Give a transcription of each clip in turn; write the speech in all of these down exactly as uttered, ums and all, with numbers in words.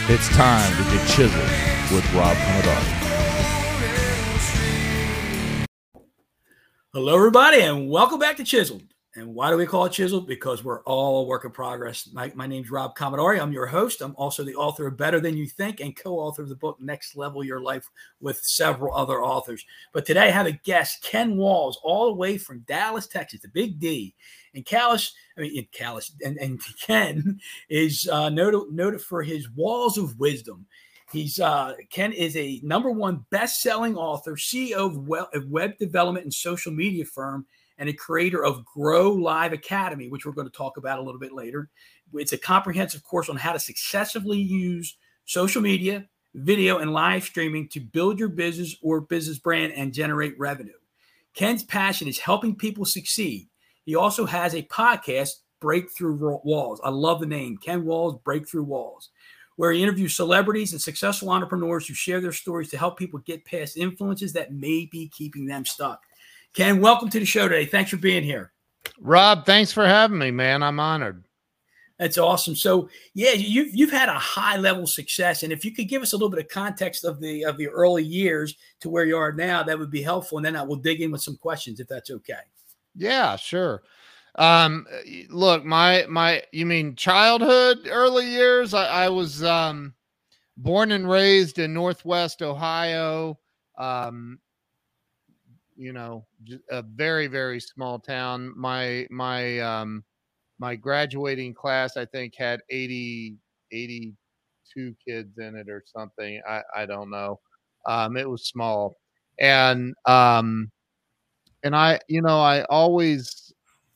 It's time to get chiseled with Rob Commodore. Hello, everybody, and welcome back to Chiseled. And why do we call it Chiseled? Because we're all a work in progress. My, my name's Rob Commodore. I'm your host. I'm also the author of Better Than You Think and co-author of the book Next Level Your Life with several other authors. But today I have a guest, Ken Walls, all the way from Dallas, Texas, the Big D. And Callis, I mean, Callis, and, and Ken is uh, noted, noted for his walls of wisdom. He's uh, Ken is a number one best-selling author, C E O of web, of web development and social media firm, and a creator of Grow Live Academy, which we're going to talk about a little bit later. It's a comprehensive course on how to successfully use social media, video, and live streaming to build your business or business brand and generate revenue. Ken's passion is helping people succeed. He also has a podcast, Breakthrough Walls. I love the name, Ken Walls, Breakthrough Walls, where he interviews celebrities and successful entrepreneurs who share their stories to help people get past influences that may be keeping them stuck. Ken, welcome to the show today. Thanks for being here. Rob, thanks for having me, man. I'm honored. That's awesome. So, yeah, you've you've had a high level of success, and if you could give us a little bit of context of the of the early years to where you are now, that would be helpful. And then I will dig in with some questions, if that's okay. Yeah, sure. Um, look, my my, you mean childhood, early years? I, I was um, born and raised in Northwest Ohio. Um, you know, a very, very small town. My, my, um, my graduating class, I think, had eighty, eighty-two kids in it or something. I, I don't know. Um, it was small. And, um, and I, you know, I always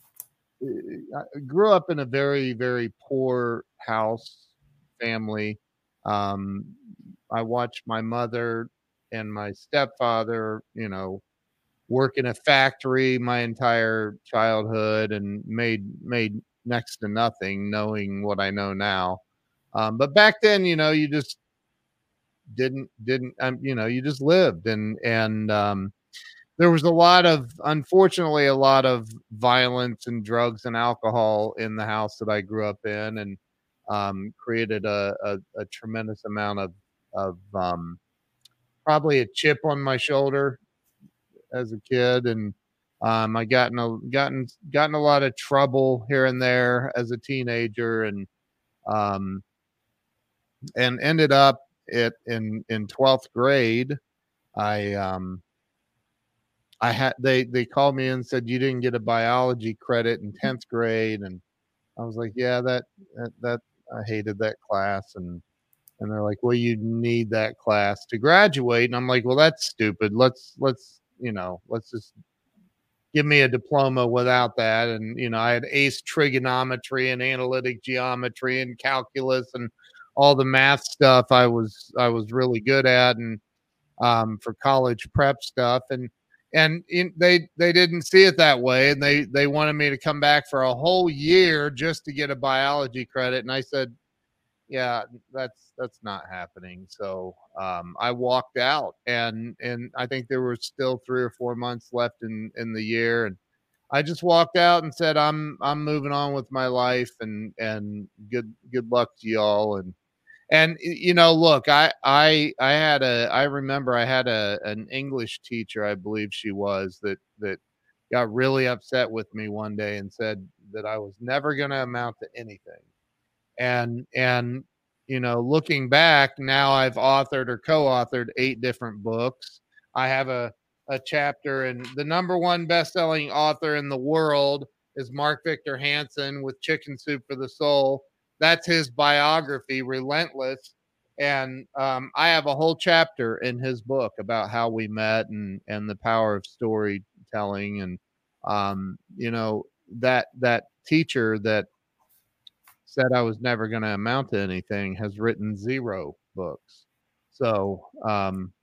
I grew up in a very, very poor house family. Um, I watched my mother and my stepfather, you know, work in a factory my entire childhood and made made next to nothing, knowing what I know now. Um, but back then, you know, you just didn't didn't um, you know, you just lived and and um, there was a lot of, unfortunately, a lot of violence and drugs and alcohol in the house that I grew up in, and um, created a, a, a tremendous amount of of um, probably a chip on my shoulder as a kid, and um, I gotten a gotten gotten a lot of trouble here and there as a teenager, and um, and ended up it in in twelfth grade. I um, I had they they called me and said you didn't get a biology credit in tenth grade, and I was like, yeah, that that, that I hated that class, and and they're like, well, you need that class to graduate, and I'm like, well, that's stupid. Let's let's you know let's just give me a diploma without that. And you know, I had aced trigonometry and analytic geometry and calculus and all the math stuff I was I was really good at, and um, for college prep stuff, and and in, they they didn't see it that way, and they they wanted me to come back for a whole year just to get a biology credit, and I said, yeah, that's that's not happening. So um, I walked out, and and I think there were still three or four months left in in the year, and I just walked out and said, I'm I'm moving on with my life, and and good good luck to y'all. And And you know, look, I I I had a I remember I had a an English teacher, I believe she was, that that got really upset with me one day and said that I was never going to amount to anything. And and you know, looking back now, I've authored or co-authored eight different books. I have a a chapter, and the number one best-selling author in the world is Mark Victor Hansen with Chicken Soup for the Soul. That's his biography, Relentless. And um, I have a whole chapter in his book about how we met, and, and the power of storytelling. And, um, you know, that, that teacher that said I was never going to amount to anything has written zero books. So um,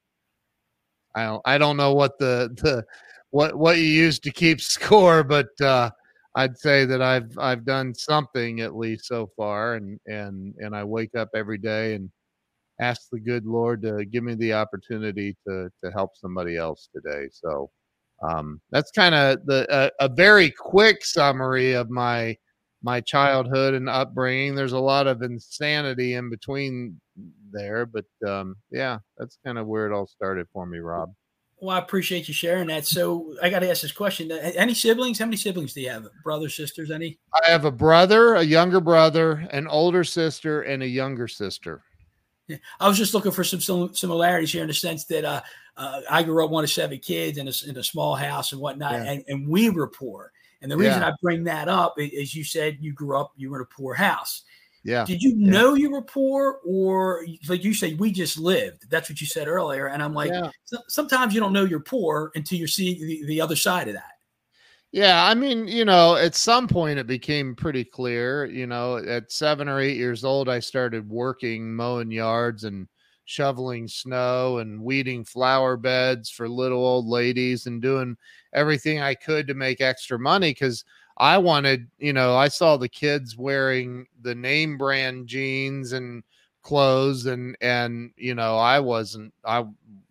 I don't, I don't know what the, the, what, what you use to keep score, but uh, I'd say that I've I've done something at least so far, and and and I wake up every day and ask the good Lord to give me the opportunity to to help somebody else today. So um, that's kind of the a, a very quick summary of my my childhood and upbringing. There's a lot of insanity in between there, but um, yeah, that's kind of where it all started for me, Rob. Well, I appreciate you sharing that. So I got to ask this question. Any siblings? How many siblings do you have? Brothers, sisters, any? I have a brother, a younger brother, an older sister, and a younger sister. Yeah. I was just looking for some similarities here in the sense that uh, uh, I grew up one of seven kids in a, in a small house and whatnot, yeah. and, and we were poor. And the reason yeah. I bring that up is you said you grew up, you were in a poor house. Yeah. Did you yeah. know you were poor, or like you say, we just lived? That's what you said earlier. And I'm like, yeah. so, sometimes you don't know you're poor until you see the, the other side of that. Yeah. I mean, you know, at some point it became pretty clear, you know, at seven or eight years old, I started working, mowing yards and shoveling snow and weeding flower beds for little old ladies and doing everything I could to make extra money. Cause I wanted, you know, I saw the kids wearing the name brand jeans and clothes and, and, you know, I wasn't, I,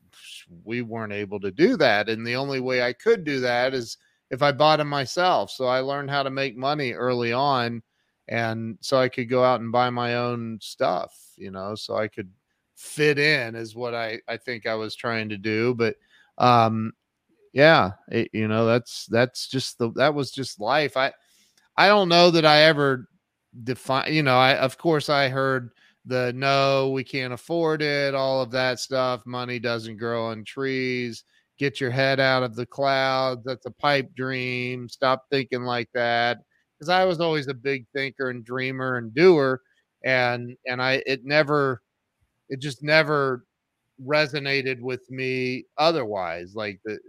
we weren't able to do that. And the only way I could do that is if I bought them myself. So I learned how to make money early on. And so I could go out and buy my own stuff, you know, so I could fit in is what I, I think I was trying to do. But, um, yeah, it, you know, that's, that's just the, that was just life. I, I don't know that I ever define, you know, I, of course I heard the, no, we can't afford it. All of that stuff. Money doesn't grow on trees. Get your head out of the clouds. That's a pipe dream. Stop thinking like that. Cause I was always a big thinker and dreamer and doer. And, and I, it never, it just never resonated with me otherwise. Like the,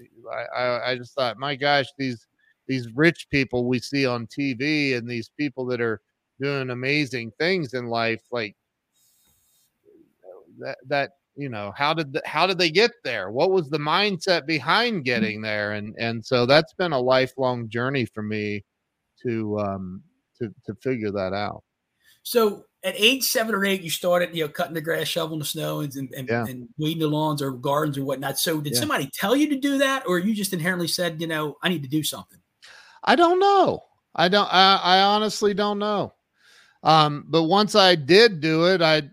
I, I just thought, my gosh, these, these rich people we see on T V and these people that are doing amazing things in life, like that, that, you know, how did, the, how did they get there? What was the mindset behind getting there? And, and so that's been a lifelong journey for me to, um, to, to figure that out. So at age seven or eight, you started, you know, cutting the grass, shoveling the snow, and and, yeah. and weeding the lawns or gardens or whatnot. So did yeah. somebody tell you to do that, or you just inherently said, you know, I need to do something? I don't know. I don't. I, I honestly don't know. Um, but once I did do it, I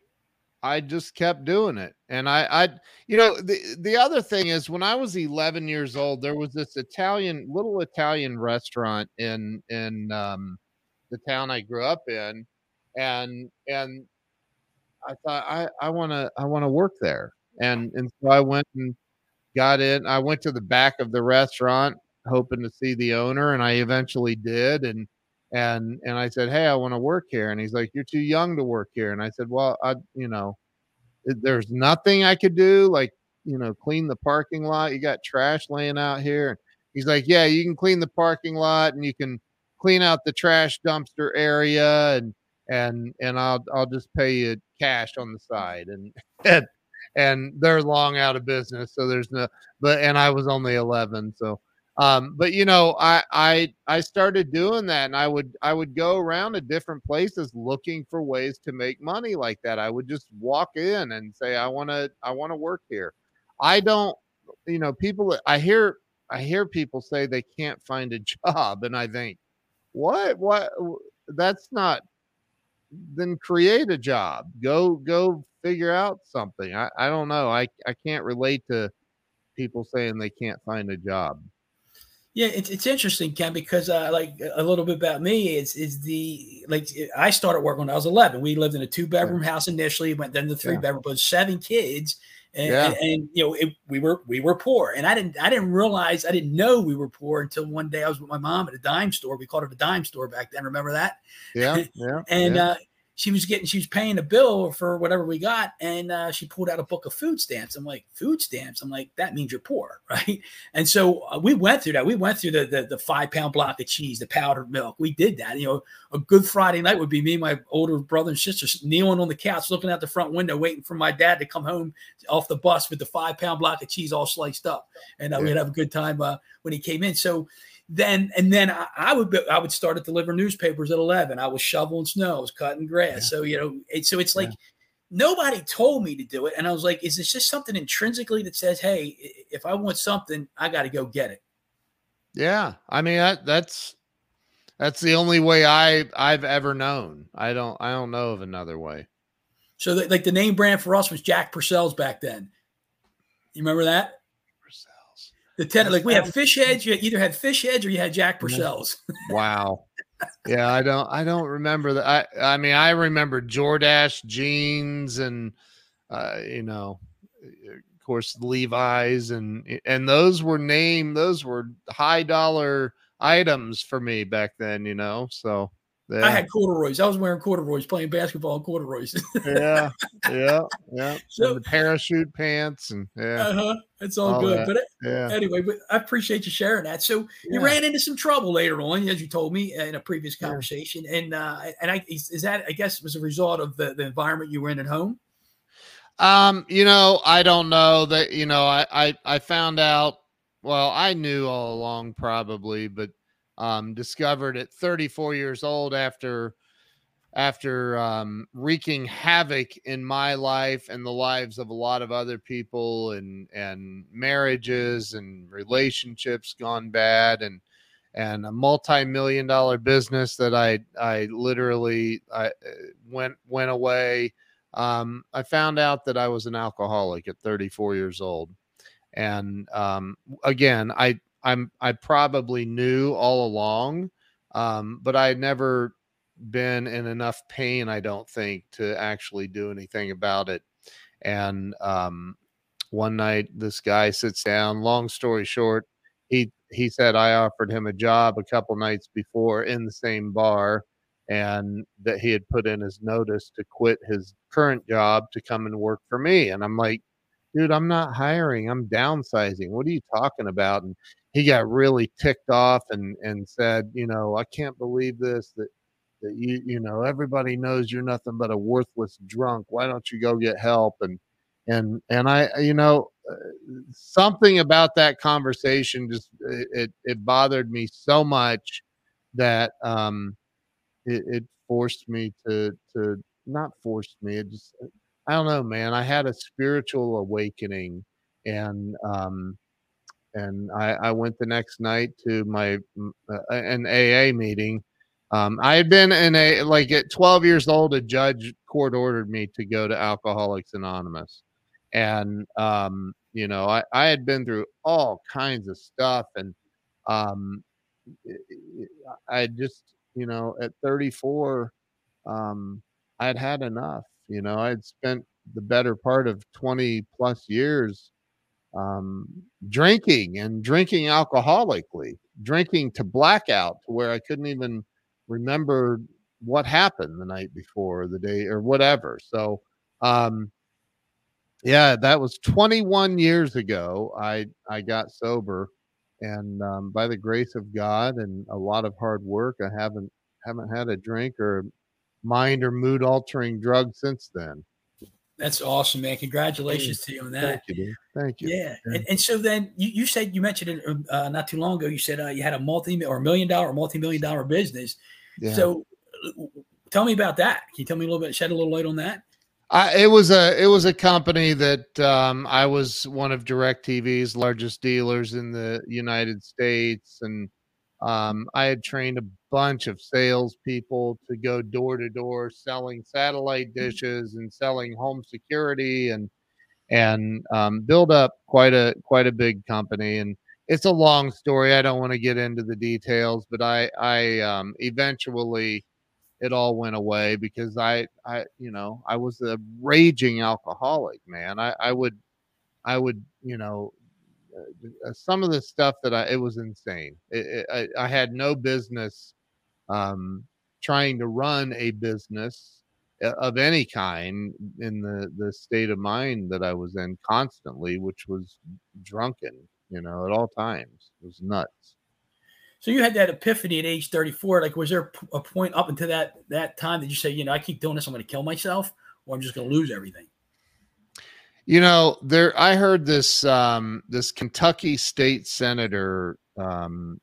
I just kept doing it, and I I you know the the other thing is when I was eleven years old, there was this Italian little Italian restaurant in in um, the town I grew up in. And, and I thought I, I want to, I want to work there. And, and so I went and got in. I went to the back of the restaurant hoping to see the owner. And I eventually did. And, and, and I said, hey, I want to work here. And he's like, you're too young to work here. And I said, well, I, you know, there's nothing I could do. Like, you know, clean the parking lot. You got trash laying out here. He's like, yeah, you can clean the parking lot and you can clean out the trash dumpster area. And, and and I'll I'll just pay you cash on the side. And and, and they're long out of business, so there's no. But and I was only eleven, so um. But you know, I I I started doing that, and I would I would go around to different places looking for ways to make money like that. I would just walk in and say, I want to I want to work here. I don't, you know, people. I hear I hear people say they can't find a job, and I think, what what that's not. Then create a job, go, go figure out something. I, I don't know. I, I can't relate to people saying they can't find a job. Yeah. It's, it's interesting, Ken, because uh, like a little bit about me is, is the, like I started working when I was eleven. We lived in a two bedroom yeah. house initially, went then to three yeah. bedroom, but seven kids. And, yeah. and, and you know, it, we were, we were poor, and I didn't, I didn't realize, I didn't know we were poor until one day I was with my mom at a dime store. We called it a dime store back then. Remember that? Yeah. Yeah. and, yeah. uh, she was getting, she was paying a bill for whatever we got. And uh, she pulled out a book of food stamps. I'm like, food stamps? I'm like, that means you're poor, right? And so uh, we went through that. We went through the, the the five pound block of cheese, the powdered milk. We did that. You know, a good Friday night would be me and my older brother and sister kneeling on the couch, looking out the front window, waiting for my dad to come home off the bus with the five pound block of cheese all sliced up. And uh, yeah. we'd have a good time uh, when he came in. So Then and then I, I would be, I would start to deliver newspapers at eleven. I was shoveling snow, I was cutting grass. Yeah. So you know, it, so it's like yeah. nobody told me to do it, and I was like, is this just something intrinsically that says, hey, if I want something, I got to go get it? Yeah, I mean that, that's that's the only way I I've ever known. I don't I don't know of another way. So the, like the name brand for us was Jack Purcell's back then. You remember that? Purcell's. The ten, like we had fish heads. You either had fish heads or you had Jack Purcell's. Wow. Yeah, I don't I don't remember that. I I mean I remember Jordache jeans and uh, you know, of course Levi's and and those were named those were high dollar items for me back then, you know. So yeah. I had corduroys. I was wearing corduroys, playing basketball in corduroys. yeah, yeah, yeah. So and the parachute pants and yeah, uh-huh. It's all, all good. That. But yeah. anyway, but I appreciate you sharing that. So you yeah. ran into some trouble later on, as you told me in a previous conversation, yeah. and uh, and I is, is that I guess was a result of the, the environment you were in at home. Um, you know, I don't know that. You know, I I I found out. Well, I knew all along probably, but. Um, discovered at thirty-four years old after after um, wreaking havoc in my life and the lives of a lot of other people and and marriages and relationships gone bad and and a multi-million dollar business that I I literally I went went away. Um, I found out that I was an alcoholic at thirty-four years old, and um, again I. I'm, I probably knew all along, um, but I had never been in enough pain, I don't think, to actually do anything about it. And um, one night, this guy sits down. Long story short, he he said I offered him a job a couple nights before in the same bar, and that he had put in his notice to quit his current job to come and work for me. And I'm like, dude, I'm not hiring. I'm downsizing. What are you talking about? And he got really ticked off and, and said, you know, I can't believe this, that, that you, you know, everybody knows you're nothing but a worthless drunk. Why don't you go get help? And, and, and I, you know, uh, something about that conversation just, it, it bothered me so much that, um, it, it forced me to, to not forced me. It just, I don't know, man. I had a spiritual awakening, and um, and I, I went the next night to my uh, an A A meeting. Um, I had been in a like at twelve years old, a judge court ordered me to go to Alcoholics Anonymous, and um, you know, I, I had been through all kinds of stuff, and um, I just, you know, at thirty-four, um, I'd had enough. You know, I'd spent the better part of twenty plus years um, drinking and drinking alcoholically, drinking to blackout to where I couldn't even remember what happened the night before or the day or whatever. So, um, yeah, that was twenty-one years ago. I, I got sober, and um, by the grace of God and a lot of hard work, I haven't, haven't had a drink or mind or mood altering drug since then. That's awesome, man. Congratulations to you on that. Thank you, dude. Thank you. Yeah. yeah. And, and so then you, you said, you mentioned it uh, not too long ago, you said uh, you had a multi or a million dollar or multi-million dollar business. Yeah. So tell me about that. Can you tell me a little bit, shed a little light on that? I, it was a, it was a company that um, I was one of DirecTV's largest dealers in the United States. And um, I had trained a bunch of salespeople to go door to door selling satellite dishes and selling home security and and um, build up quite a quite a big company. And it's a long story. I don't want to get into the details, but I I um, eventually it all went away because I I you know I was a raging alcoholic, man. I I would I would you know. Uh, some of the stuff that I, it was insane. It, it, I, I had no business um, trying to run a business of any kind in the, the state of mind that I was in constantly, which was drunken, you know, at all times. It was nuts. So you had that epiphany at age thirty-four. Like, was there a point up until that, that time that you say, you know, I keep doing this, I'm going to kill myself, or I'm just going to lose everything? You know, there. I heard this um, this Kentucky state senator um,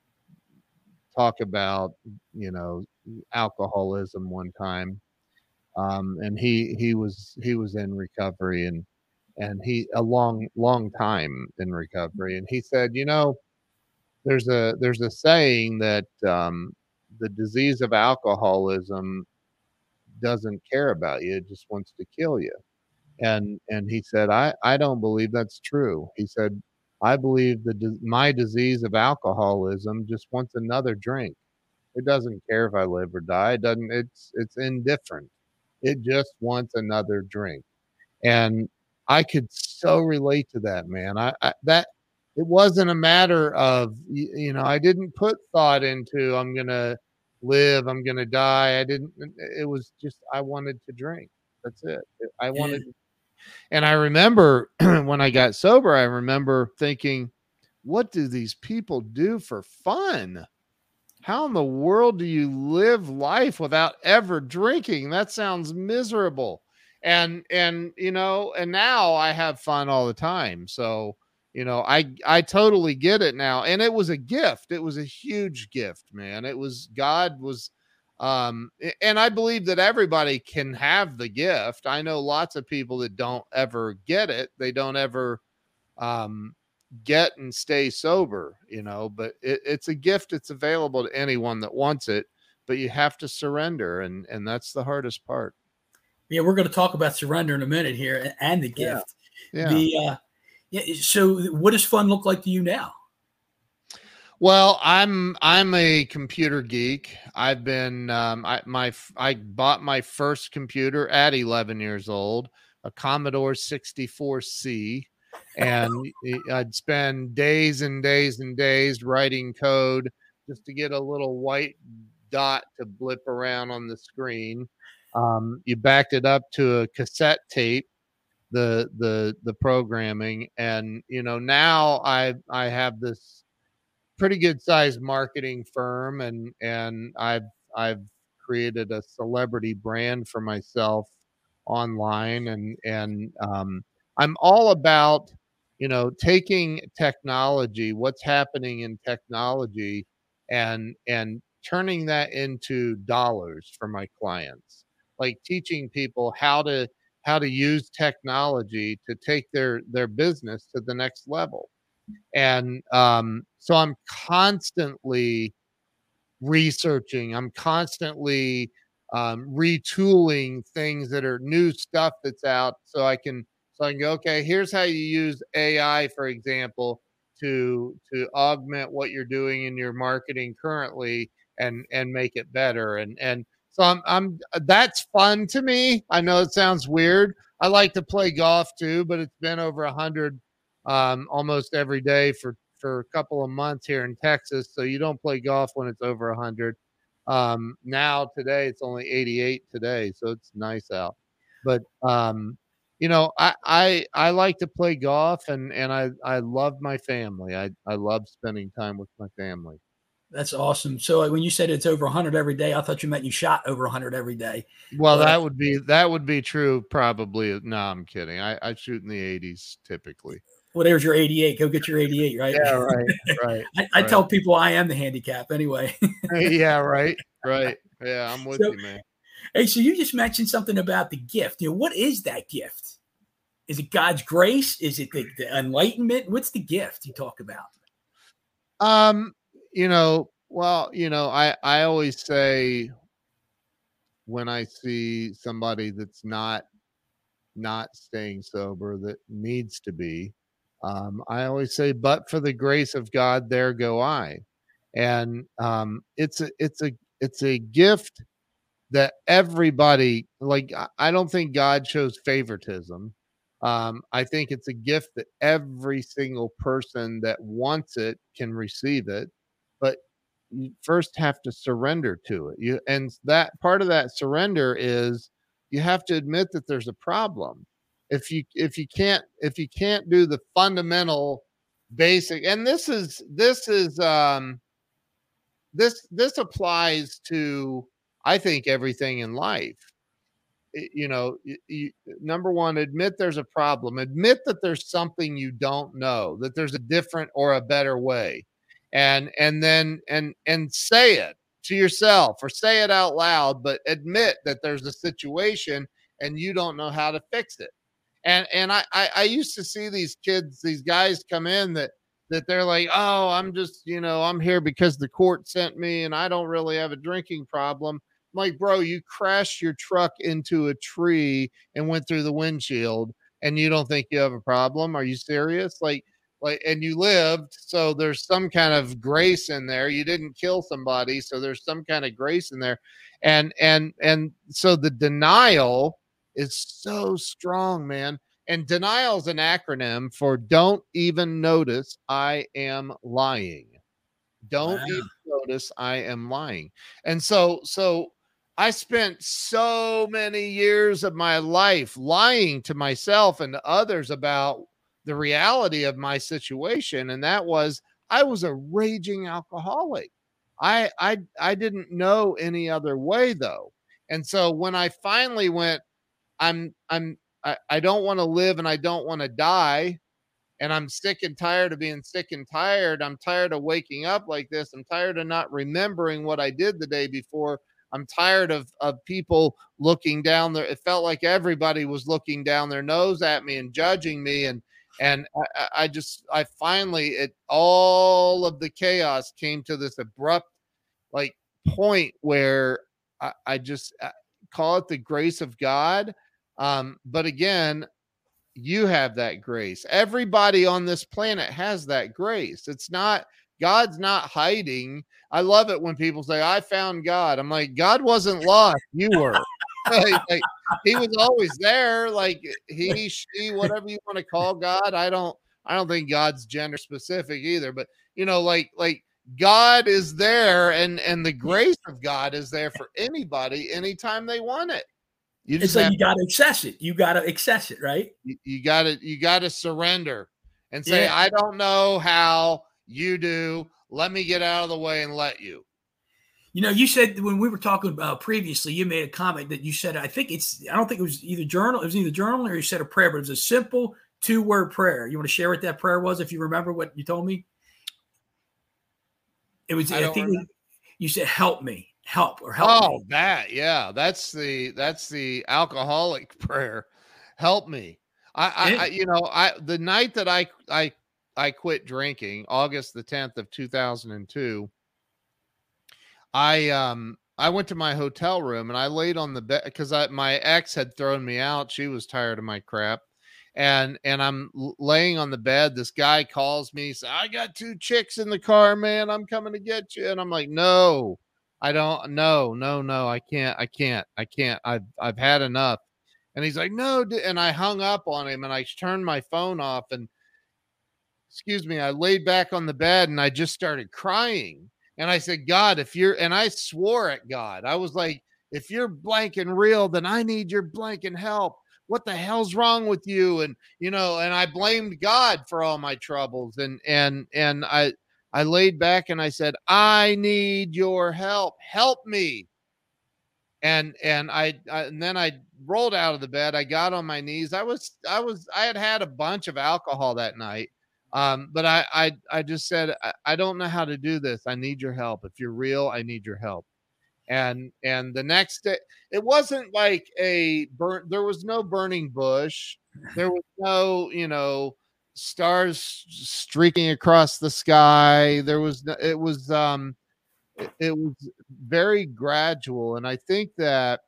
talk about, you know, alcoholism one time, um, and he he was he was in recovery and and he a long long time in recovery, and he said, you know, there's a there's a saying that um, the disease of alcoholism doesn't care about you. It just wants to kill you. And and he said, I, I don't believe that's true. He said, I believe that my disease of alcoholism just wants another drink. It doesn't care if I live or die. It doesn't, it's it's indifferent. It just wants another drink. And I could so relate to that, man. I, I that it wasn't a matter of, you, you know, I didn't put thought into I'm gonna live, I'm gonna die. I didn't. It was just I wanted to drink. That's it. I wanted. Yeah. And I remember when I got sober, I remember thinking, what do these people do for fun? How in the world do you live life without ever drinking? That sounds miserable. And, and, you know, and now I have fun all the time. So, you know, I, I totally get it now. And it was a gift. It was a huge gift, man. It was, God was, um, and I believe that everybody can have the gift. I know lots of people that don't ever get it. They don't ever, um, get and stay sober, you know, but it, it's a gift. It's available to anyone that wants it, but you have to surrender. And, and that's the hardest part. Yeah. We're going to talk about surrender in a minute here and the gift. Yeah. The, uh, yeah. So what does fun look like to you now? Well, I'm, I'm a computer geek. I've been, um, I, my, I bought my first computer at eleven years old, a Commodore sixty-four C. And I'd spend days and days and days writing code just to get a little white dot to blip around on the screen. Um, you backed it up to a cassette tape, the the the programming, and you know now I I have this pretty good sized marketing firm, and and I've I've created a celebrity brand for myself online, and and um, I'm all about, you know, taking technology, what's happening in technology, and and turning that into dollars for my clients, like teaching people how to how to use technology to take their their business to the next level. And um, so I'm constantly researching. I'm constantly um, retooling things that are new stuff that's out, so I can so I can go, okay, here's how you use A I, for example, to to augment what you're doing in your marketing currently and and make it better. And and so I'm I'm that's fun to me. I know it sounds weird. I like to play golf too, but it's been over a hundred um, almost every day for for a couple of months here in Texas. So you don't play golf when it's over a hundred. Um, now today it's only eighty-eight today. So it's nice out, but, um, you know, I, I, I like to play golf, and, and I, I love my family. I, I love spending time with my family. That's awesome. So like, when you said it's over a hundred every day, I thought you meant you shot over a hundred every day. Well, but that would be, that would be true. Probably. No, I'm kidding. I, I shoot in the eighties typically. Well, there's your eighty-eight. Go get your eighty-eight, right? Yeah, right, right. I, I right. tell people I am the handicap anyway. Yeah, right, right. Yeah, I'm with so, you, man. Hey, so you just mentioned something about the gift. You know, what is that gift? Is it God's grace? Is it the, the enlightenment? What's the gift you talk about? Um, you know, well, you know, I, I always say when I see somebody that's not not staying sober, that needs to be, Um, I always say, but for the grace of God, there go I. And um, it's a, it's a, it's a gift that everybody, like, I don't think God shows favoritism. Um, I think it's a gift that every single person that wants it can receive it, but you first have to surrender to it. You, and that part of that surrender is you have to admit that there's a problem. If you if you can't if you can't do the fundamental basic, and this is this is um this this applies to, I think, everything in life. It, you know, you, you, number one, admit there's a problem. Admit that there's something you don't know, that there's a different or a better way, and and then and and say it to yourself or say it out loud. But admit that there's a situation and you don't know how to fix it. And and I, I I used to see these kids, these guys come in that that they're like, oh, I'm just, you know, I'm here because the court sent me and I don't really have a drinking problem. I'm like, bro, you crashed your truck into a tree and went through the windshield and you don't think you have a problem? Are you serious? Like, like, and you lived. So there's some kind of grace in there. You didn't kill somebody. So there's some kind of grace in there. And, and, and so the denial is so strong, man. And denial is an acronym for don't even notice I am lying. Don't wow. even notice I am lying. And so, so I spent so many years of my life lying to myself and to others about the reality of my situation. And that was, I was a raging alcoholic. I, I, I didn't know any other way though. And so when I finally went, I'm, I'm, I, I don't want to live and I don't want to die. And I'm sick and tired of being sick and tired. I'm tired of waking up like this. I'm tired of not remembering what I did the day before. I'm tired of, of people looking down there. It felt like everybody was looking down their nose at me and judging me. And, and I, I just, I finally, it, all of the chaos came to this abrupt, like point where I, I just I call it the grace of God. Um, but again, you have that grace. Everybody on this planet has that grace. It's not, God's not hiding. I love it when people say, I found God. I'm like, God wasn't lost. You were. like, like, he was always there. Like he, she, whatever you want to call God. I don't, I don't think God's gender specific either, but you know, like, like God is there and, and the grace of God is there for anybody, anytime they want it. You just it's like you got to access it. You got to access it, right? You, you got to, you got to surrender and say, yeah. I don't know how you do. Let me get out of the way and let you. You know, you said when we were talking about previously, you made a comment that you said, I think it's, I don't think it was either journal. It was either journal or you said a prayer, but it was a simple two word prayer. You want to share what that prayer was? If you remember what you told me, it was, I, I think it, you said, help me. Help or help oh, me. that, yeah, that's the, that's the alcoholic prayer. Help me. I, I, I, you know, I, the night that I, I, I quit drinking, August the tenth of two thousand two, I, um, I went to my hotel room and I laid on the bed because I, my ex had thrown me out. She was tired of my crap. And, and I'm laying on the bed. This guy calls me, says, I got two chicks in the car, man. I'm coming to get you. And I'm like, no. I don't, no, no, no, I can't, I can't, I can't, I've, I've had enough. And he's like, no. And I hung up on him and I turned my phone off and excuse me, I laid back on the bed and I just started crying. And I said, God, if you're, and I swore at God, I was like, if you're blank and real, then I need your blank and help. What the hell's wrong with you? And, you know, and I blamed God for all my troubles. And, and, and I, I laid back and I said, I need your help. Help me. And, and I, I, and then I rolled out of the bed. I got on my knees. I was, I was, I had had a bunch of alcohol that night. Um, but I, I, I just said, I, I don't know how to do this. I need your help. If you're real, I need your help. And, and the next day, it wasn't like a burn. There was no burning bush. There was no, you know, stars streaking across the sky. There was, it was, um, it, it was very gradual. And I think that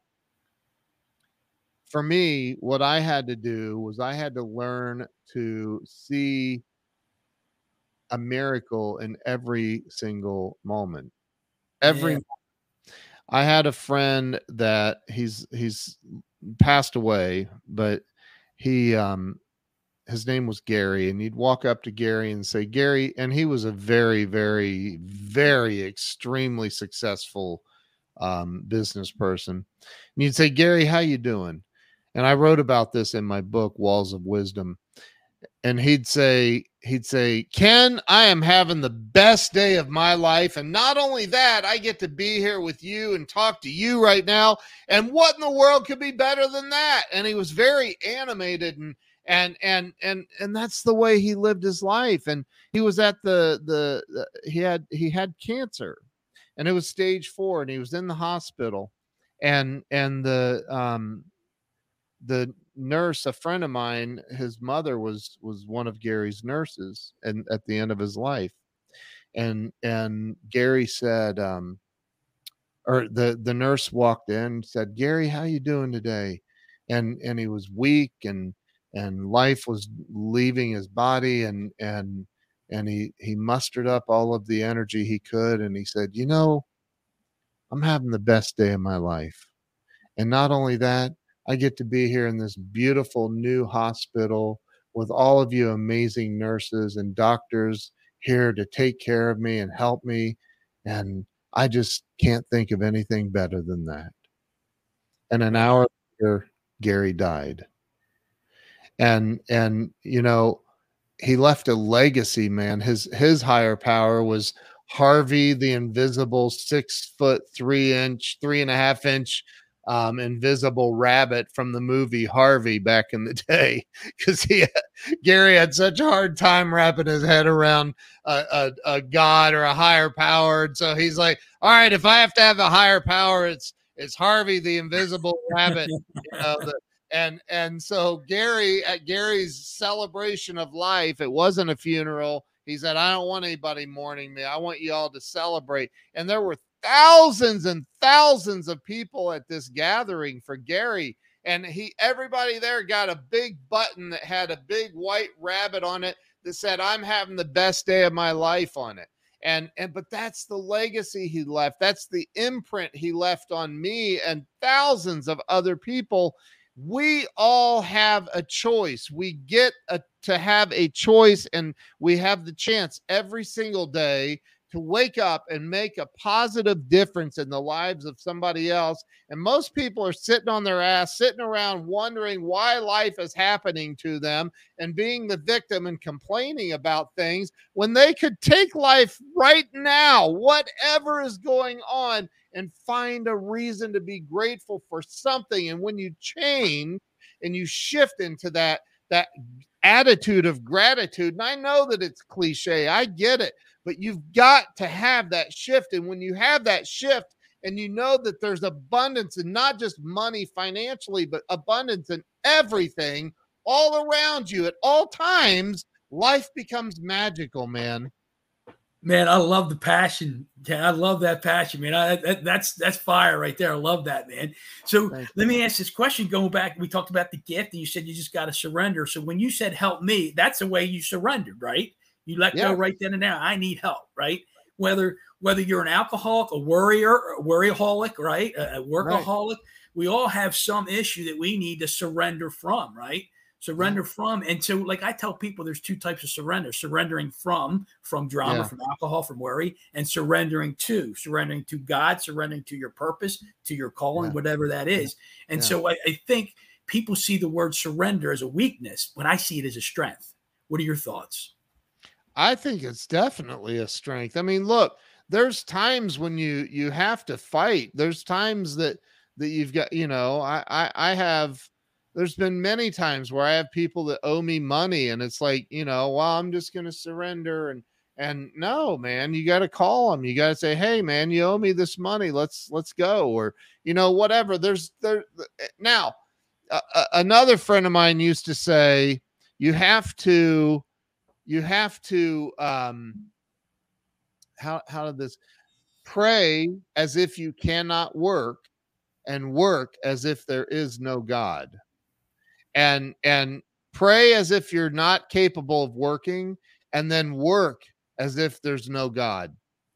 for me, what I had to do was I had to learn to see a miracle in every single moment. Every, yeah. I had a friend that he's, he's passed away, but he, um, his name was Gary, and you'd walk up to Gary and say, Gary, and he was a very, very, very extremely successful um, business person. And you'd say, Gary, how you doing? And I wrote about this in my book, Walls of Wisdom. And he'd say, he'd say, Ken, I am having the best day of my life. And not only that, I get to be here with you and talk to you right now. And what in the world could be better than that? And he was very animated and And, and, and, and that's the way he lived his life. And he was at the, the, the, he had, he had cancer and it was stage four and he was in the hospital and, and the, um, the nurse, a friend of mine, his mother was was one of Gary's nurses, and at the end of his life, and and Gary said, um, or the the nurse walked in and said, "Gary, how you doing today?" And and he was weak, and and life was leaving his body, and and and he he mustered up all of the energy he could, and he said, "You know, I'm having the best day of my life. And not only that, I get to be here in this beautiful new hospital with all of you amazing nurses and doctors here to take care of me and help me. And I just can't think of anything better than that." And an hour later, Gary died. And, and, you know, he left a legacy, man. His, his higher power was Harvey, the invisible six foot, three inch, three and a half inch um, invisible rabbit from the movie Harvey back in the day. Cause he, Gary had such a hard time wrapping his head around a, a, a God or a higher power. And so he's like, all right, if I have to have a higher power, it's, it's Harvey, the invisible rabbit, you know, the, And and so Gary, at Gary's celebration of life, it wasn't a funeral. He said, "I don't want anybody mourning me. I want you all to celebrate." And there were thousands and thousands of people at this gathering for Gary. And he, everybody there got a big button that had a big white rabbit on it that said, "I'm having the best day of my life" on it. And, and, but that's the legacy he left. That's the imprint he left on me and thousands of other people. We all have a choice. We get a, to have a choice, and we have the chance every single day to wake up and make a positive difference in the lives of somebody else. And most people are sitting on their ass, sitting around wondering why life is happening to them and being the victim and complaining about things when they could take life right now, whatever is going on, and find a reason to be grateful for something. And when you change and you shift into that, that attitude of gratitude, and I know that it's cliche, I get it, but you've got to have that shift. And when you have that shift and you know that there's abundance, and not just money financially, but abundance in everything all around you at all times, life becomes magical, man. Man, I love the passion. Yeah, I love that passion, man. I, that, that's that's fire right there. I love that, man. So Thanks. Let me ask this question. Going back, we talked about the gift, and you said you just got to surrender. So when you said "help me," that's the way you surrendered, right? You let Yeah. go right then and there. I need help, right? Whether whether you're an alcoholic, a worrier, a worryaholic, right? A, a workaholic, right. We all have some issue that we need to surrender from, right? Surrender yeah. from. And so, like I tell people, there's two types of surrender: surrendering from, from drama, yeah. from alcohol, from worry, and surrendering to, surrendering to God, surrendering to your purpose, to your calling, yeah. whatever that is. And yeah. so I, I think people see the word surrender as a weakness when I see it as a strength. What are your thoughts? I think it's definitely a strength. I mean, look, there's times when you, you have to fight. There's times that, that you've got, you know, I, I, I have, there's been many times where I have people that owe me money, and it's like, you know, well, I'm just going to surrender. And, and no, man, you got to call them. You got to say, "Hey man, you owe me this money. Let's, let's go." Or, you know, whatever. There's there now, uh, another friend of mine used to say, you have to, you have to, um, how, how did this pray as if you cannot work, and work as if there is no God. And, and pray as if you're not capable of working, and then work as if there's no God.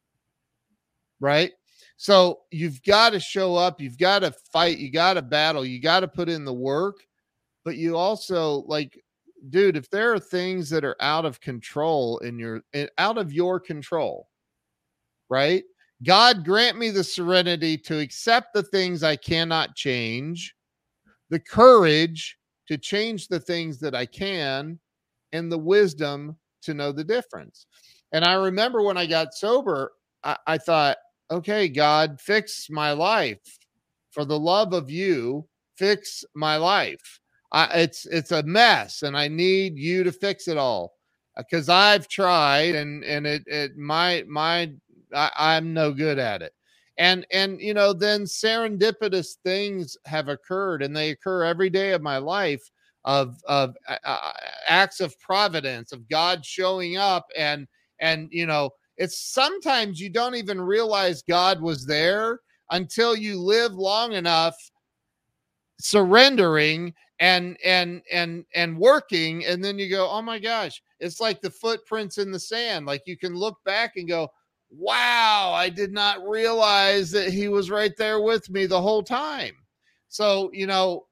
Right? So you've got to show up, you've got to fight, you got to battle, you got to put in the work, but you also, like, dude, if there are things that are out of control in your, out of your control, right? God, grant me the serenity to accept the things I cannot change, the courage to change the things that I can, and the wisdom to know the difference. And I remember when I got sober, I, I thought, okay, God, fix my life. For the love of you, fix my life. I, it's, it's a mess, and I need you to fix it all, because I've tried, and, and it, it, my, my, I, I'm no good at it. And, and, you know, then serendipitous things have occurred, and they occur every day of my life, of, of uh, acts of providence, of God showing up. And, and, you know, it's sometimes you don't even realize God was there until you live long enough surrendering and, and, and, and working. And then you go, oh my gosh, it's like the footprints in the sand. Like you can look back and go, wow, I did not realize that he was right there with me the whole time. So, you know,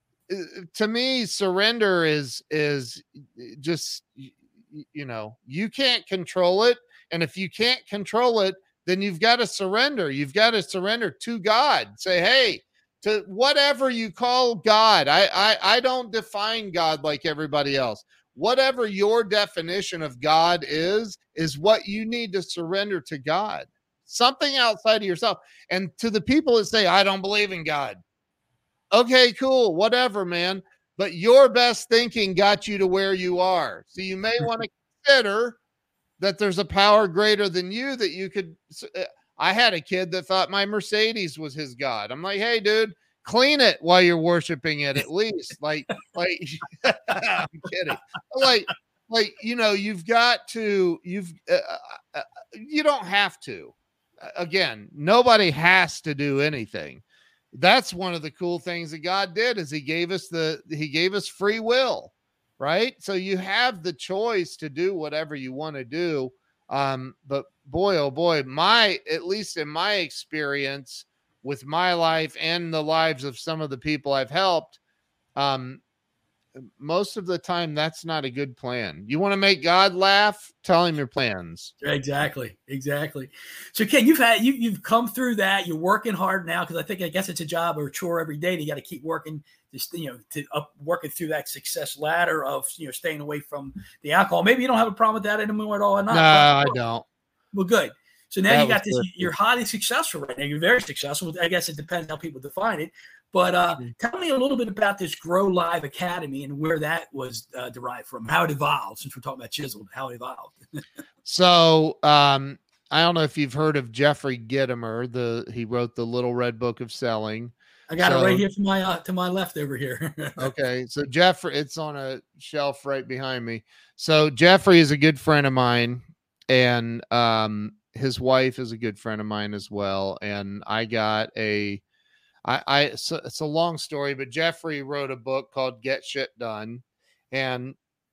to me, surrender is, is just, you know, you can't control it. And if you can't control it, then you've got to surrender. You've got to surrender to God. Say, hey, to whatever you call God. I, I, I don't define God like everybody else. Whatever your definition of God is, is what you need to surrender to God. Something outside of yourself. And to the people that say, I don't believe in God. Okay, cool. Whatever, man. But your best thinking got you to where you are. So you may want to consider that there's a power greater than you that you could. I had a kid that thought my Mercedes was his God. I'm like, hey, dude, clean it while you're worshiping it at least. Like, like, I'm kidding. Like, like, you know, you've got to, you've, uh, uh, you don't have to. Again, nobody has to do anything. That's one of the cool things that God did, is he gave us the, he gave us free will, right? So you have the choice to do whatever you want to do. Um, but boy, oh boy, my, at least in my experience with my life and the lives of some of the people I've helped, um, most of the time, that's not a good plan. You want to make God laugh? Tell him your plans. Exactly. Exactly. So Ken, you've had, you, you've come through that. You're working hard now. Cause I think, I guess it's a job or a chore every day. You got to keep working, just, you know, to up working through that success ladder of, you know, staying away from the alcohol. Maybe you don't have a problem with that anymore at all. Or not. No, I don't. Well, good. So now That you got was this, good. you're highly successful right now. You're very successful. I guess it depends how people define it. But uh, tell me a little bit about this Grow Live Academy and where that was uh, derived from, how it evolved, since we're talking about Chiseled, how it evolved. So um, I don't know if you've heard of Jeffrey Gitomer. The he wrote the Little Red Book of Selling. I got so, it right here to my uh, to my left over here. Okay, so Jeffrey, it's on a shelf right behind me. So Jeffrey is a good friend of mine, and um, his wife is a good friend of mine as well. And I got a I, I so it's a long story, but Jeffrey wrote a book called Get Shit Done, and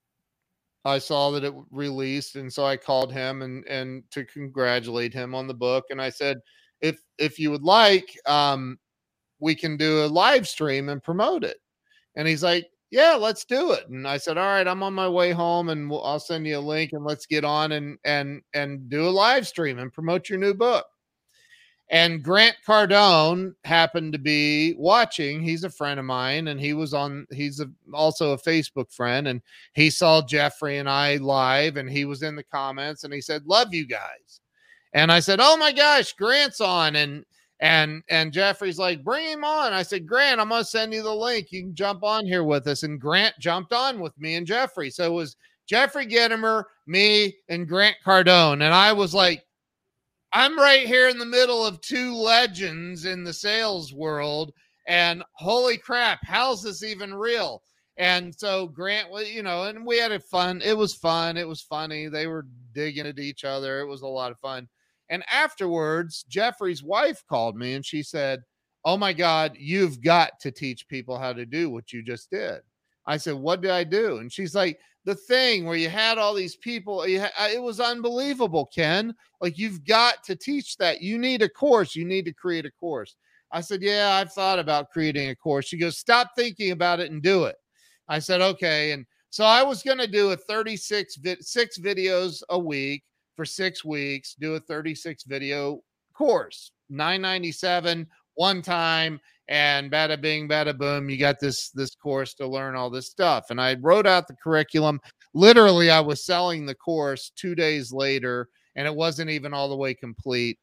I saw that it released, and so I called him and and to congratulate him on the book, and I said, if if you would like, um, we can do a live stream and promote it. And he's like, yeah, let's do it. And I said, all right, I'm on my way home, and we'll, I'll send you a link, and let's get on and and and do a live stream and promote your new book. And Grant Cardone happened to be watching. He's a friend of mine, and he was on, he's a, also a Facebook friend, and he saw Jeffrey and I live, and he was in the comments, and he said, love you guys. And I said, oh my gosh, Grant's on. And, and, and Jeffrey's like, bring him on. I said, Grant, I'm going to send you the link. You can jump on here with us. And Grant jumped on with me and Jeffrey. So it was Jeffrey Gitomer, me, and Grant Cardone. And I was like, I'm right here in the middle of two legends in the sales world, and holy crap, how's this even real? And so Grant was, you know, and we had a fun. It was fun. It was funny. They were digging at each other. It was a lot of fun. And afterwards, Jeffrey's wife called me, and she said, oh my God, you've got to teach people how to do what you just did. I said, what did I do? And she's like, the thing where you had all these people, you ha- it was unbelievable, Ken. Like, you've got to teach that. You need a course. You need to create a course. I said, yeah, I've thought about creating a course. She goes, stop thinking about it and do it. I said, okay. And so I was going to do a thirty-six vi- six videos a week for six weeks, do a thirty-six video course, nine ninety-seven one time. And bada bing, bada boom, you got this, this course to learn all this stuff. And I wrote out the curriculum. Literally, I was selling the course two days later, and it wasn't even all the way complete.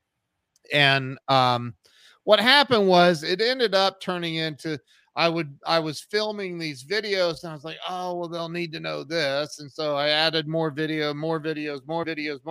And um, what happened was it ended up turning into, I would, I was filming these videos, and I was like, oh, well, they'll need to know this. And so I added more video, more videos, more videos, more.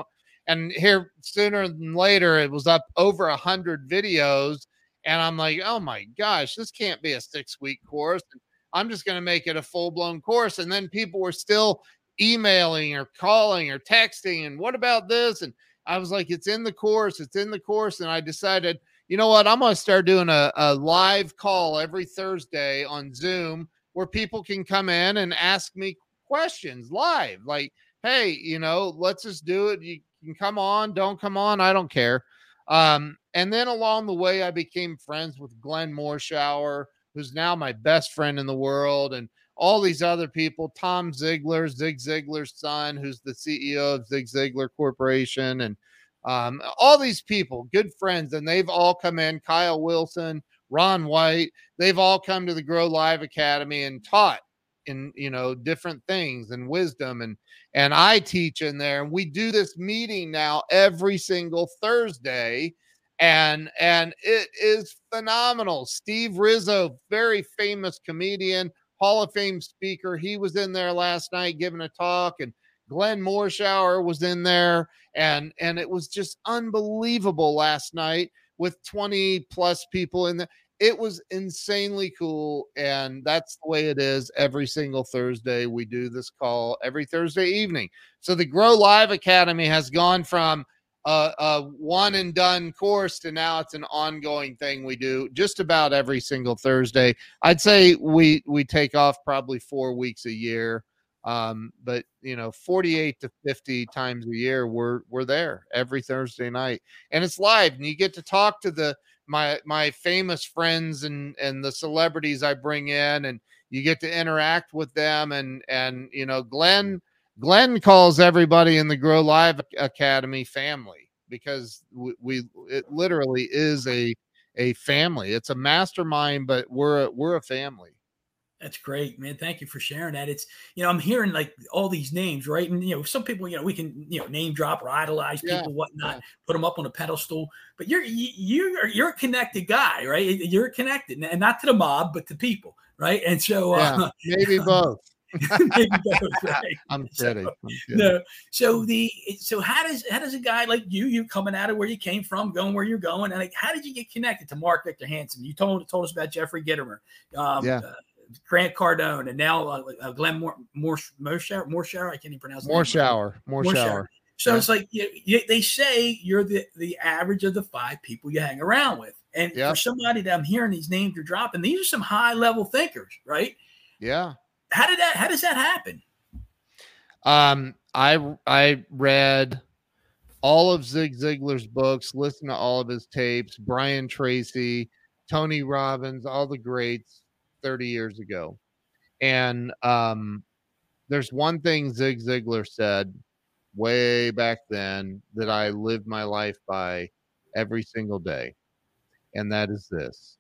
And here sooner than later, it was up over a hundred videos. And I'm like, oh my gosh, this can't be a six week course. I'm just going to make it a full blown course. And then people were still emailing or calling or texting. And what about this? And I was like, it's in the course. It's in the course. And I decided, you know what? I'm going to start doing a, a live call every Thursday on Zoom where people can come in and ask me questions live. Like, hey, you know, let's just do it. You can come on, don't come on. I don't care. Um, and then along the way, I became friends with Glenn Morshower, who's now my best friend in the world, and all these other people, Tom Ziegler, Zig Ziglar's son, who's the C E O of Zig Ziglar Corporation, and um, all these people, good friends, and they've all come in, Kyle Wilson, Ron White, they've all come to the Grow Live Academy and taught in, you know, different things and wisdom, and and I teach in there, and we do this meeting now every single Thursday, and and it is phenomenal. Steve Rizzo, very famous comedian, Hall of Fame speaker, he was in there last night giving a talk, and Glenn Morshower was in there, and and it was just unbelievable last night with twenty plus people in there. It was insanely cool, and that's the way it is every single Thursday. We do this call every Thursday evening. So the Grow Live Academy has gone from a, a one and done course to now it's an ongoing thing we do just about every single Thursday. I'd say we we take off probably four weeks a year, um, but you know, forty-eight to fifty times a year we're we're there every Thursday night, and it's live, and you get to talk to the my my famous friends and and the celebrities I bring in, and you get to interact with them, and and you know, Glenn Glenn calls everybody in the Grow Live Academy family, because we, we it literally is a a family. It's a mastermind, but we're a, we're a family. That's great, man. Thank you for sharing that. It's, you know, I'm hearing like all these names, right? And, you know, some people, you know, we can, you know, name drop or idolize people, Yeah, whatnot, yeah. put them up on a pedestal, but you're, you, you're, you're a connected guy, right? You're connected, and not to the mob, but to people. Right. And so, Yeah, uh, maybe both. maybe both, right? I'm So, kidding. I'm kidding. no. So the, so how does, how does a guy like you, you coming out of where you came from, going where you're going, and like, how did you get connected to Mark Victor Hansen? You told, told us about Jeffrey Gitomer. Um, Yeah. uh, Grant Cardone, and now uh, uh, Glenn Moore, Moore, Morshower, Morshower. I can't even pronounce More it. shower, more shower. So Yeah. it's like you, you, they say you're the the average of the five people you hang around with, and Yep. for somebody that I'm hearing these names you're dropping, these are some high level thinkers, right? Yeah. How did that? How does that happen? Um, I I read all of Zig Ziglar's books, listened to all of his tapes, Brian Tracy, Tony Robbins, all the greats thirty years ago. And um, there's one thing Zig Ziglar said way back then that I live my life by every single day. And that is this: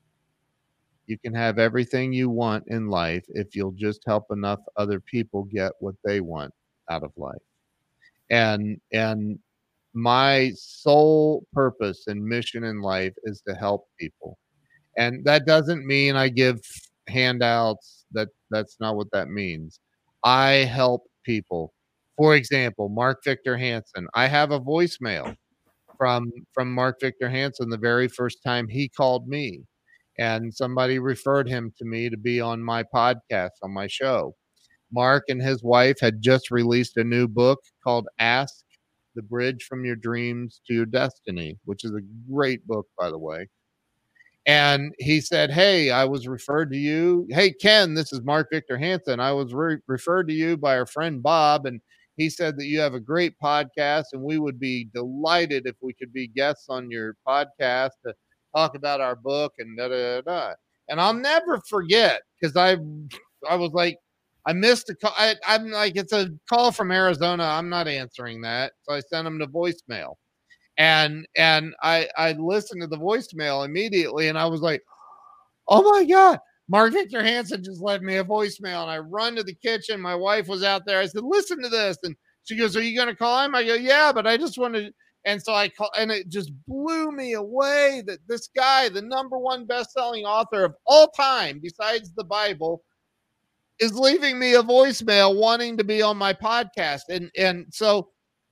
you can have everything you want in life if you'll just help enough other people get what they want out of life. And and my sole purpose and mission in life is to help people. And that doesn't mean I give handouts. That that's not what that means. I help people. For example, Mark Victor Hansen. I have a voicemail from from Mark Victor Hansen the very first time he called me, and somebody referred him to me to be on my podcast, on my show. Mark and his wife had just released a new book called Ask: The Bridge from Your Dreams to Your Destiny, which is a great book, by the way. And he said, hey, I was referred to you. Hey, Ken, this is Mark Victor Hansen. I was re- referred to you by our friend Bob, and he said that you have a great podcast, and we would be delighted if we could be guests on your podcast to talk about our book and da da da. da. And I'll never forget, because I, I was like, I missed a call. I, I'm like, it's a call from Arizona. I'm not answering that, so I sent him to voicemail. And and I I listened to the voicemail immediately, and I was like, oh my God, Mark Victor Hansen just left me a voicemail. And I run to the kitchen. My wife was out there. I said, listen to this. And she goes, are you going to call him? I go, yeah, but I just wanted. And so I call, and it just blew me away that this guy, the number one best-selling author of all time, besides the Bible, is leaving me a voicemail wanting to be on my podcast. And and so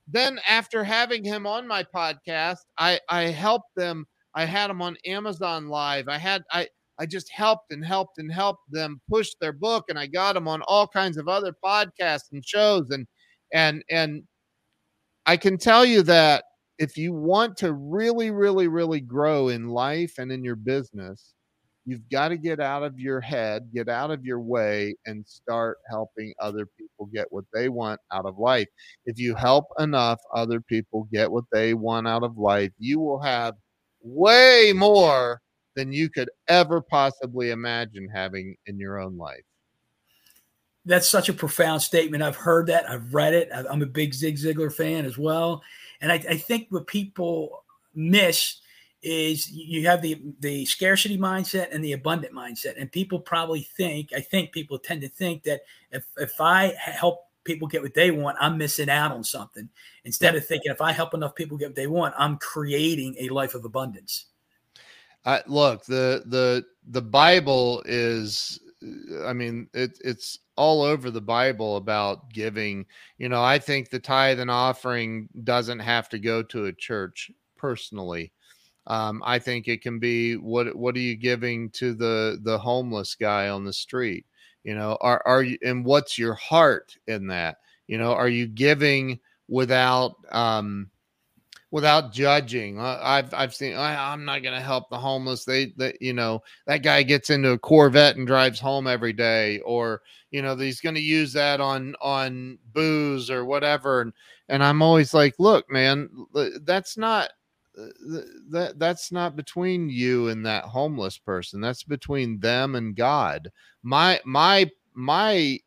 then after having him on my podcast, I, I helped them. I had them on Amazon Live. I had, I, I just helped and helped and helped them push their book. And I got them on all kinds of other podcasts and shows. And, and, and I can tell you that if you want to really, really, really grow in life and in your business, you've got to get out of your head, get out of your way, and start helping other people get what they want out of life. If you help enough other people get what they want out of life, you will have way more than you could ever possibly imagine having in your own life. That's such a profound statement. I've heard that. I've read it. I'm a big Zig Ziglar fan as well. And I, I think what people miss is you have the, the scarcity mindset and the abundant mindset. And people probably think, I think people tend to think that if, if I help people get what they want, I'm missing out on something. Instead of thinking if I help enough people get what they want, I'm creating a life of abundance. Uh, look, the, the, the Bible is, I mean, it, it's all over the Bible about giving. You know, I think the tithe and offering doesn't have to go to a church personally. Um, I think it can be, what, what are you giving to the, the homeless guy on the street? You know, are, are you, and what's your heart in that? You know, are you giving without, um, without judging? Uh, I've, I've seen, I, I'm not going to help the homeless. They, that, you know, that guy gets into a Corvette and drives home every day, or, you know, he's going to use that on, on booze or whatever. And, and I'm always like, look, man, that's not, that that's not between you and that homeless person. That's between them and God. My, my, my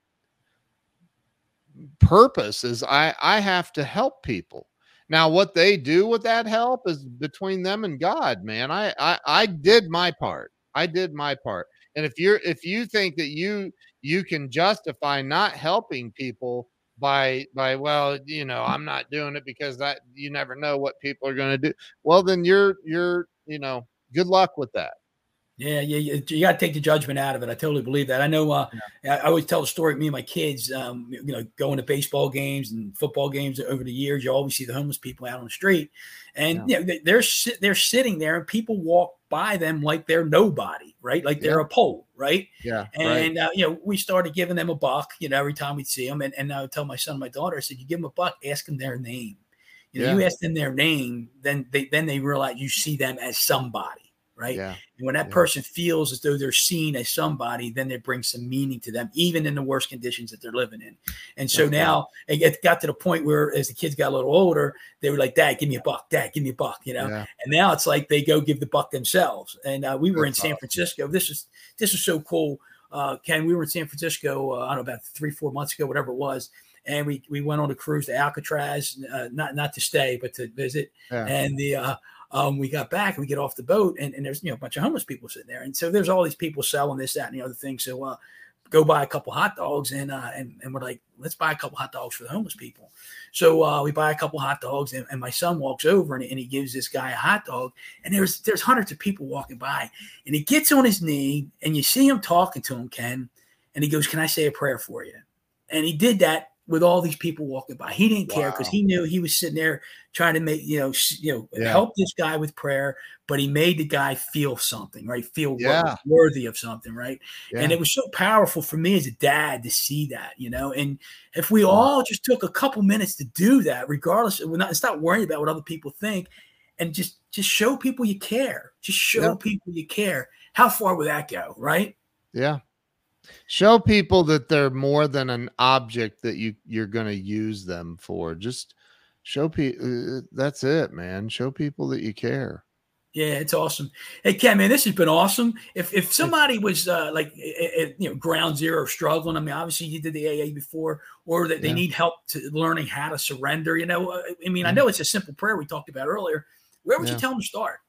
purpose is I, I have to help people. Now, what they do with that help is between them and God, man. I, I, I did my part. I did my part. And if you're, if you think that you, you can justify not helping people by, by, well, you know, I'm not doing it because that, you never know what people are going to do. Well, then you're, you're, you know, good luck with that. Yeah, yeah, you, you got to take the judgment out of it. I totally believe that. I know. Uh, yeah. I, I always tell the story. Me and my kids, um, you know, going to baseball games and football games over the years. You always see the homeless people out on the street, and yeah. you know, they're they're sitting there, and people walk by them like they're nobody, right? Like they're yeah. a pole, right? Yeah. And right. uh, you know, we started giving them a buck, you know, every time we'd see them, and, and I would tell my son and my daughter, I said, "You give them a buck, ask them their name. You know, yeah. you ask them their name, then they then they realize you see them as somebody." Right. Yeah. And when that yeah. person feels as though they're seen as somebody, then it brings some meaning to them, even in the worst conditions that they're living in. And so That's now right. it got to the point where as the kids got a little older, they were like, Dad, give me a buck. Dad, give me a buck, you know? Yeah. And now it's like they go give the buck themselves. And uh, we were That's in San awesome. Francisco. This is, this is so cool. Uh, Ken, we were in San Francisco, uh, I don't know, about three, four months ago, whatever it was. And we, we went on a cruise to Alcatraz, uh, not, not to stay, but to visit. Yeah. And the, uh, Um, we got back and we get off the boat and, and there's, you know, a bunch of homeless people sitting there. And so there's all these people selling this, that, and the other thing. So, uh, go buy a couple hot dogs and, uh, and, and we're like, let's buy a couple hot dogs for the homeless people. So, uh, we buy a couple hot dogs and, and my son walks over and, and he gives this guy a hot dog and there's, there's hundreds of people walking by and he gets on his knee and you see him talking to him, Ken, and he goes, "Can I say a prayer for you?" And he did that with all these people walking by. He didn't care because wow. he knew he was sitting there trying to make, you know, you know, yeah. help this guy with prayer, but he made the guy feel something, right? Feel yeah. worthy of something, right? Yeah. And it was so powerful for me as a dad to see that, you know, and if we wow. all just took a couple minutes to do that, regardless of, we're not, stop worrying about what other people think and just, just show people you care, just show yeah. people you care. How far would that go? Right? Yeah. Show people that they're more than an object that you you're going to use them for. Just show people. Uh, that's it, man. Show people that you care. Yeah, it's awesome. Hey, Ken, man, this has been awesome. If if somebody was uh, like, you know, ground zero struggling, I mean, obviously you did the A A before, or that they yeah. need help to learning how to surrender. You know, I mean, yeah. I know it's a simple prayer we talked about earlier. Where would yeah. you tell them to start?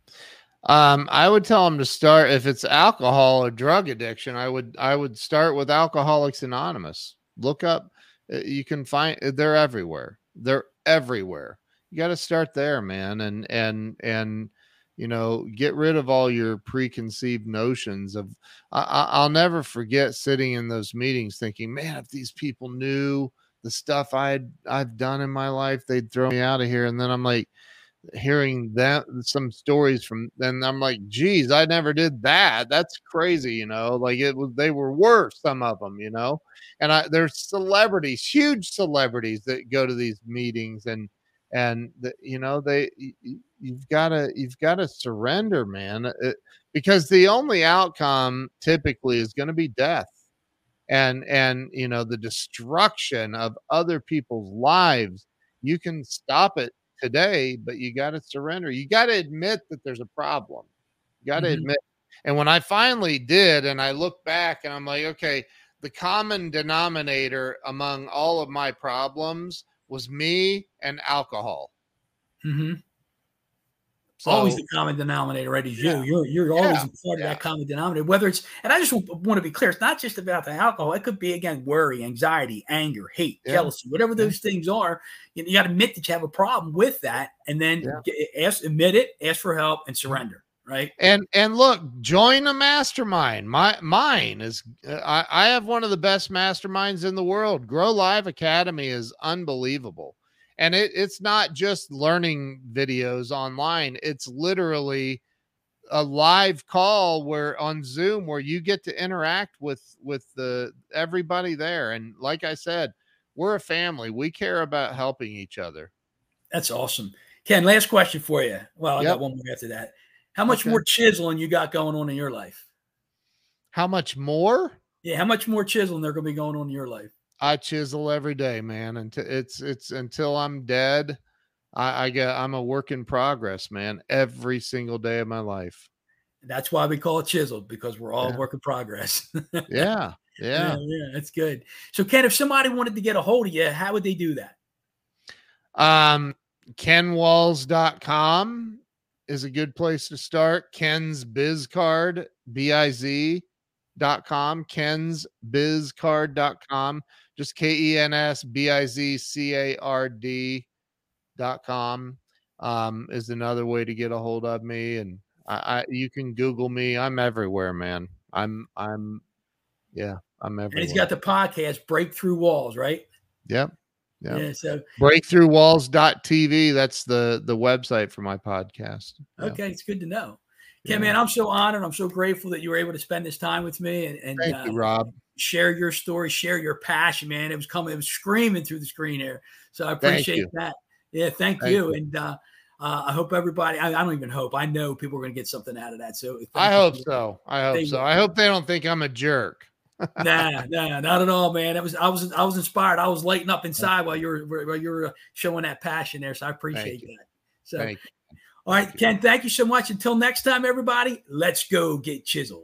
Um, I would tell them to start, if it's alcohol or drug addiction, I would, I would start with Alcoholics Anonymous. Look up, you can find, they're everywhere. They're everywhere. You got to start there, man. And, and, and, you know, get rid of all your preconceived notions of, I, I'll never forget sitting in those meetings thinking, man, if these people knew the stuff I'd I've done in my life, they'd throw me out of here. And then I'm like hearing that some stories from then I'm like, geez, I never did that. That's crazy, you know, like it was they were worse, some of them, you know. And I there's celebrities, huge celebrities that go to these meetings and and the, you know, they you've got to you've got to surrender, man, it, because the only outcome typically is going to be death. And, and, you know, the destruction of other people's lives, you can stop it today, but you got to surrender. You got to admit that there's a problem. You got to mm-hmm. admit. And when I finally did, and I look back and I'm like, okay, the common denominator among all of my problems was me and alcohol. Mm-hmm. So, always the common denominator, right? Is yeah. you. You're you're always yeah. part of yeah. that common denominator. Whether it's, and I just want to be clear, it's not just about the alcohol. It could be, again, worry, anxiety, anger, hate, yeah. jealousy, whatever those yeah. things are. You, you got to admit that you have a problem with that, and then yeah. get, ask, admit it, ask for help, and surrender. Right. And and look, join a mastermind. My mine is uh, I, I have one of the best masterminds in the world. Grow Live Academy is unbelievable. And it, it's not just learning videos online. It's literally a live call where on Zoom where you get to interact with, with the everybody there. And like I said, we're a family. We care about helping each other. That's awesome. Ken, last question for you. Well, I yep. got one more after that. How much okay. more chiseling you got going on in your life? How much more? Yeah. How much more chiseling there going to be going on in your life? I chisel every day, man. Until it's, it's until I'm dead. I, I get, I'm a work in progress, man, every single day of my life. That's why we call it chiseled, because we're all yeah. work in progress. yeah, yeah. Yeah. Yeah. That's good. So Ken, if somebody wanted to get a hold of you, how would they do that? Um, ken walls dot com is a good place to start. Ken's Biz Card, B I Z dot com, Ken's Biz Card dot com. Just K E N S B I Z C A R D dot com um, is another way to get a hold of me. And I, I, you can Google me. I'm everywhere, man. I'm, I'm, yeah, I'm everywhere. And he's got the podcast Breakthrough Walls, right? Yep. Yep. Yeah. So breakthrough walls dot t v. That's the, the website for my podcast. Okay. Yep. It's good to know. Yeah, yeah, man, I'm so honored. I'm so grateful that you were able to spend this time with me and, and Thank uh, you, Rob. Share your story, share your passion, man. It was coming, it was screaming through the screen here. So I appreciate that. Yeah, thank, thank you. you. And uh, uh, I hope everybody, I, I don't even hope, I know people are going to get something out of that. So I hope so. I hope so. Will. I hope they don't think I'm a jerk. nah, nah, not at all, man. It was, I was, I was inspired. I was lighting up inside while you were, while you were showing that passion there. So I appreciate that. So. Thank you. All right, Ken, thank you so much. Until next time, everybody, let's go get chiseled.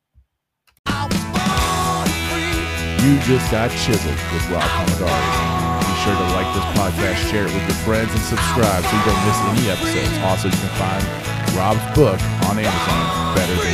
You just got chiseled with Rob Commodore. Be sure to like this podcast, share it with your friends, and subscribe so you don't miss any episodes. Also, you can find Rob's book on Amazon, Better